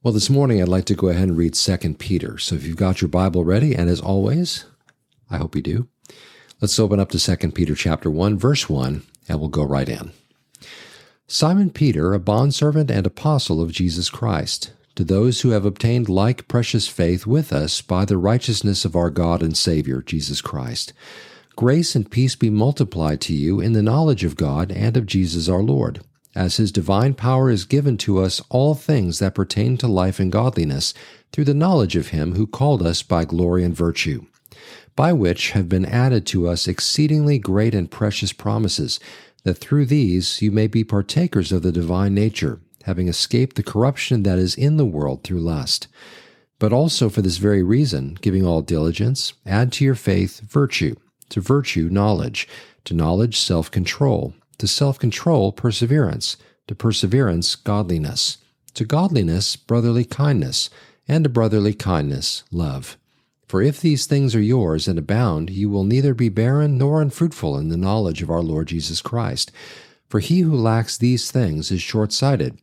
Well, this morning I'd like to go ahead and read 2 Peter. So if you've got your Bible ready, and as always, I hope you do, let's open up to 2 Peter chapter 1, verse 1, and we'll go right in. Simon Peter, a bondservant and apostle of Jesus Christ, to those who have obtained like precious faith with us by the righteousness of our God and Savior, Jesus Christ. Grace and peace be multiplied to you in the knowledge of God and of Jesus our Lord, as His divine power is given to us all things that pertain to life and godliness, through the knowledge of Him who called us by glory and virtue, by which have been added to us exceedingly great and precious promises, that through these you may be partakers of the divine nature, having escaped the corruption that is in the world through lust. But also for this very reason, giving all diligence, add to your faith virtue, to virtue knowledge, to knowledge self-control, to self-control perseverance, to perseverance godliness, to godliness brotherly kindness, and to brotherly kindness love. For if these things are yours and abound, you will neither be barren nor unfruitful in the knowledge of our Lord Jesus Christ. For he who lacks these things is short-sighted,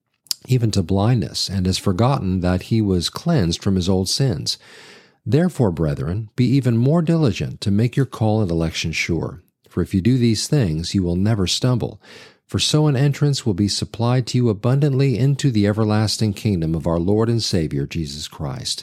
even to blindness, and has forgotten that he was cleansed from his old sins. Therefore, brethren, be even more diligent to make your call and election sure. For if you do these things, you will never stumble. For so an entrance will be supplied to you abundantly into the everlasting kingdom of our Lord and Savior, Jesus Christ.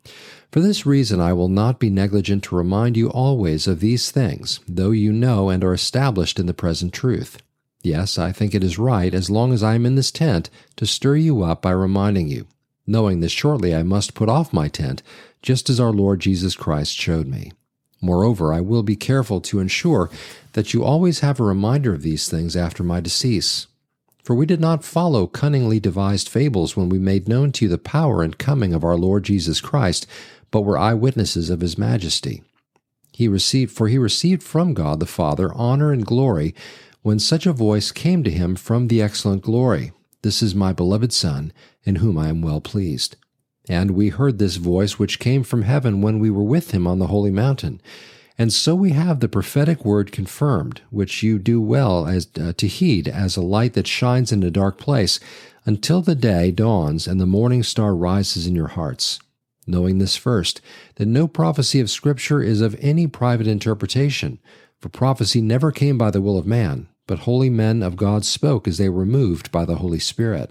For this reason I will not be negligent to remind you always of these things, though you know and are established in the present truth. Yes, I think it is right, as long as I am in this tent, to stir you up by reminding you, knowing that shortly I must put off my tent, just as our Lord Jesus Christ showed me. Moreover, I will be careful to ensure that you always have a reminder of these things after my decease. For we did not follow cunningly devised fables when we made known to you the power and coming of our Lord Jesus Christ, but were eyewitnesses of His majesty. He received from God the Father honor and glory when such a voice came to Him from the excellent glory, "This is my beloved Son, in whom I am well pleased." And we heard this voice which came from heaven when we were with Him on the holy mountain. And so we have the prophetic word confirmed, which you do well to heed as a light that shines in a dark place, until the day dawns and the morning star rises in your hearts. Knowing this first, that no prophecy of Scripture is of any private interpretation, for prophecy never came by the will of man, but holy men of God spoke as they were moved by the Holy Spirit.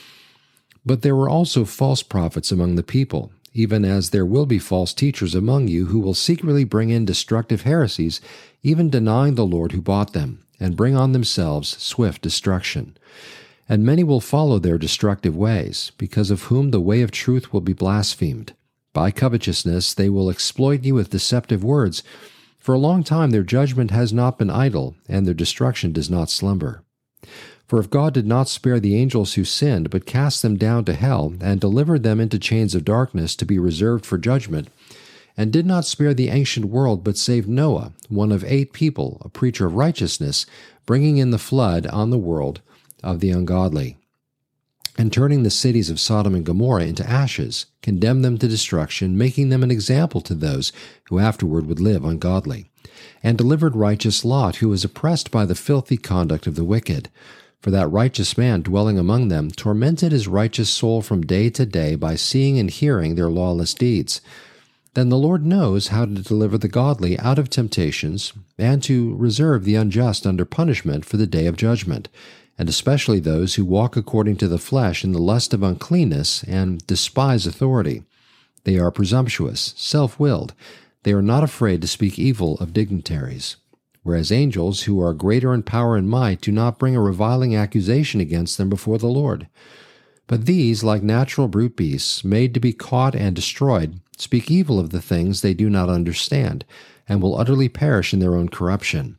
But there were also false prophets among the people, even as there will be false teachers among you who will secretly bring in destructive heresies, even denying the Lord who bought them, and bring on themselves swift destruction. And many will follow their destructive ways, because of whom the way of truth will be blasphemed. By covetousness they will exploit you with deceptive words. For a long time their judgment has not been idle, and their destruction does not slumber. For if God did not spare the angels who sinned, but cast them down to hell, and delivered them into chains of darkness to be reserved for judgment, and did not spare the ancient world, but saved Noah, one of 8 people, a preacher of righteousness, bringing in the flood on the world of the ungodly, and turning the cities of Sodom and Gomorrah into ashes, condemned them to destruction, making them an example to those who afterward would live ungodly, and delivered righteous Lot, who was oppressed by the filthy conduct of the wicked. For that righteous man dwelling among them tormented his righteous soul from day to day by seeing and hearing their lawless deeds. Then the Lord knows how to deliver the godly out of temptations, and to reserve the unjust under punishment for the day of judgment, and especially those who walk according to the flesh in the lust of uncleanness and despise authority. They are presumptuous, self-willed. They are not afraid to speak evil of dignitaries. Whereas angels, who are greater in power and might, do not bring a reviling accusation against them before the Lord. But these, like natural brute beasts, made to be caught and destroyed, speak evil of the things they do not understand, and will utterly perish in their own corruption,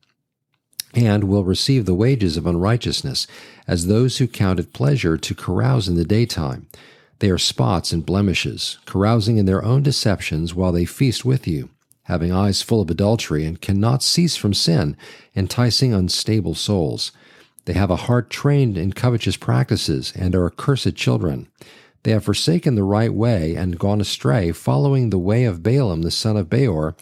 and will receive the wages of unrighteousness, as those who count it pleasure to carouse in the daytime. They are spots and blemishes, carousing in their own deceptions while they feast with you, having eyes full of adultery, and cannot cease from sin, enticing unstable souls. They have a heart trained in covetous practices, and are accursed children. They have forsaken the right way, and gone astray, following the way of Balaam the son of Beor,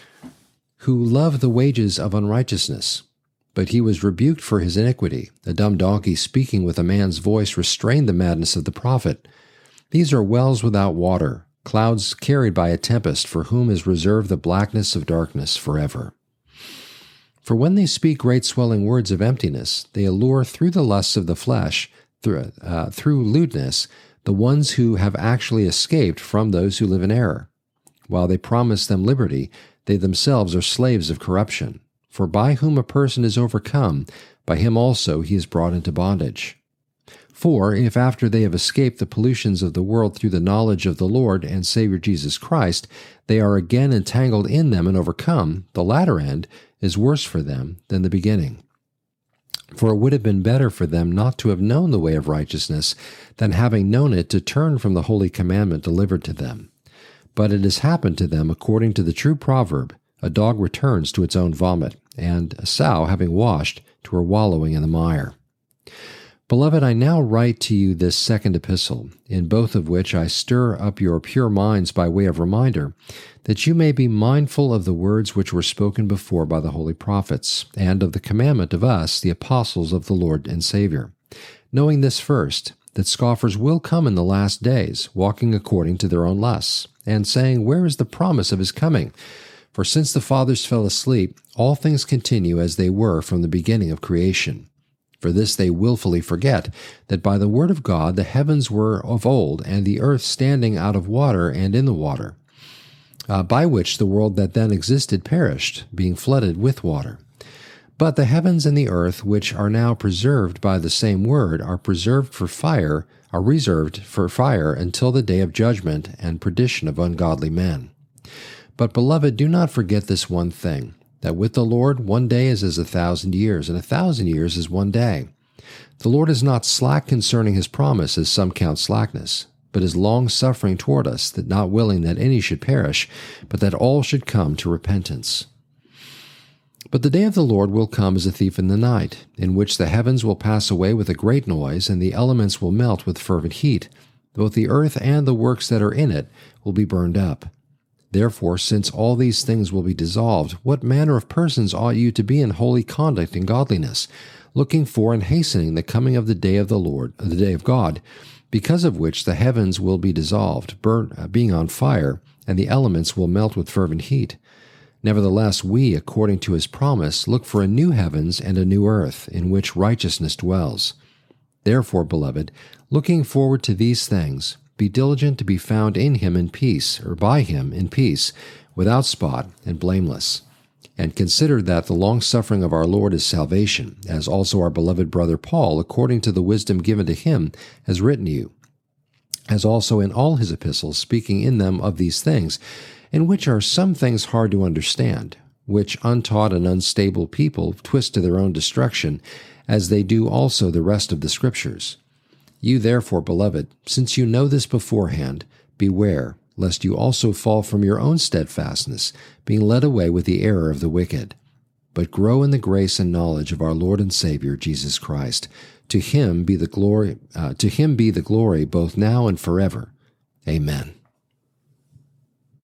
who loved the wages of unrighteousness. But he was rebuked for his iniquity. A dumb donkey speaking with a man's voice restrained the madness of the prophet. These are wells without water, clouds carried by a tempest, for whom is reserved the blackness of darkness forever. For when they speak great swelling words of emptiness, they allure through the lusts of the flesh, through lewdness, the ones who have actually escaped from those who live in error. While they promise them liberty, they themselves are slaves of corruption. For by whom a person is overcome, by him also he is brought into bondage. For if after they have escaped the pollutions of the world through the knowledge of the Lord and Savior Jesus Christ, they are again entangled in them and overcome, the latter end is worse for them than the beginning. For it would have been better for them not to have known the way of righteousness than having known it to turn from the holy commandment delivered to them. But it has happened to them according to the true proverb, a dog returns to its own vomit, and a sow having washed to her wallowing in the mire. Beloved, I now write to you this second epistle, in both of which I stir up your pure minds by way of reminder, that you may be mindful of the words which were spoken before by the holy prophets, and of the commandment of us, the apostles of the Lord and Savior, knowing this first, that scoffers will come in the last days, walking according to their own lusts, and saying, Where is the promise of his coming? For since the fathers fell asleep, all things continue as they were from the beginning of creation. For this they willfully forget, that by the word of God the heavens were of old, and the earth standing out of water and in the water, by which the world that then existed perished, being flooded with water. But the heavens and the earth, which are now preserved by the same word, are reserved for fire until the day of judgment and perdition of ungodly men. But, beloved, do not forget this one thing, that with the Lord 1 day is as 1,000 years, and 1,000 years is 1 day. The Lord is not slack concerning his promise, as some count slackness, but is long-suffering toward us, that not willing that any should perish, but that all should come to repentance. But the day of the Lord will come as a thief in the night, in which the heavens will pass away with a great noise, and the elements will melt with fervent heat. Both the earth and the works that are in it will be burned up. Therefore, since all these things will be dissolved, what manner of persons ought you to be in holy conduct and godliness, looking for and hastening the coming of the day of the Lord, the day of God, because of which the heavens will be dissolved, being on fire, and the elements will melt with fervent heat? Nevertheless, we, according to his promise, look for a new heavens and a new earth, in which righteousness dwells. Therefore, beloved, looking forward to these things, be diligent to be found in him in peace, or by him in peace, without spot and blameless. And consider that the long-suffering of our Lord is salvation, as also our beloved brother Paul, according to the wisdom given to him, has written you, as also in all his epistles, speaking in them of these things, in which are some things hard to understand, which untaught and unstable people twist to their own destruction, as they do also the rest of the Scriptures. You therefore, beloved, since you know this beforehand, beware, lest you also fall from your own steadfastness, being led away with the error of the wicked. But grow in the grace and knowledge of our Lord and Savior, Jesus Christ. To him be the glory both now and forever. Amen.